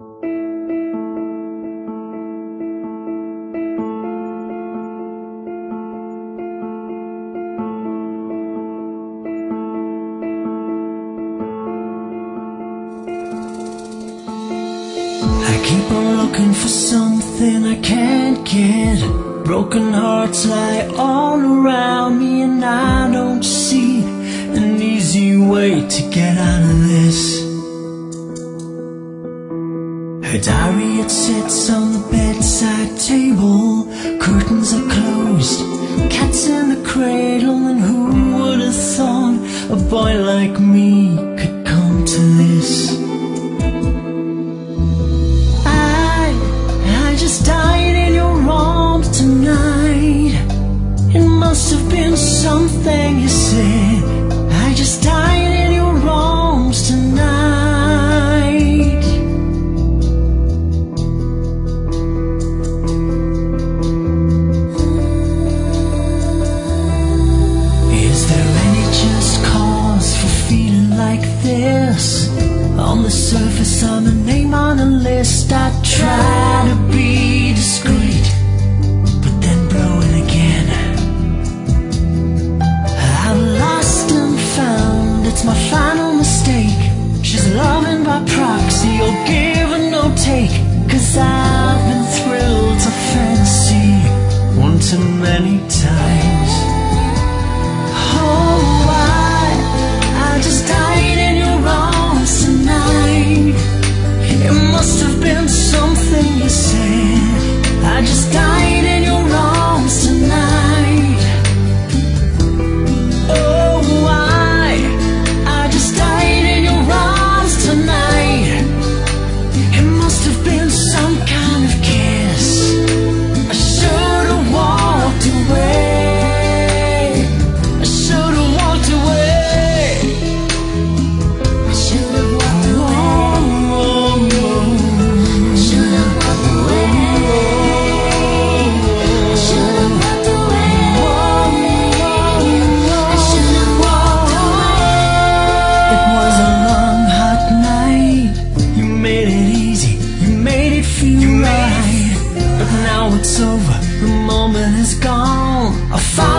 I keep on looking for something I can't get. Broken hearts lie all around me, and I don't see an easy way to get out of this. Her diary, it sits on the bedside table. Curtains are closed, cats in the cradle. And who would have thought a boy like me could come to this? I just died in your arms tonight. It must have been something you said. I just died in your arms tonight. Is there any just cause for feeling like this? On the surface, I'm a name on a list. I try to be discreet, but then blow it again. I've lost and found, it's my final mistake. She's loving by proxy, or give and no take. 'Cause I've been thrilled to fantasy one too many times. Oh, I just died in your arms tonight. It must have been something you said. I just died in your arms tonight. Oh, I just died in your arms tonight. It must have been some kind of kiss. I should have walked away. I should have walked away. I should have walked away. I should have walked away. I should have walked away. I should have walked away. It was a long, hot night. You made it easy. You made it feel right. But now it's over. The moment is gone. I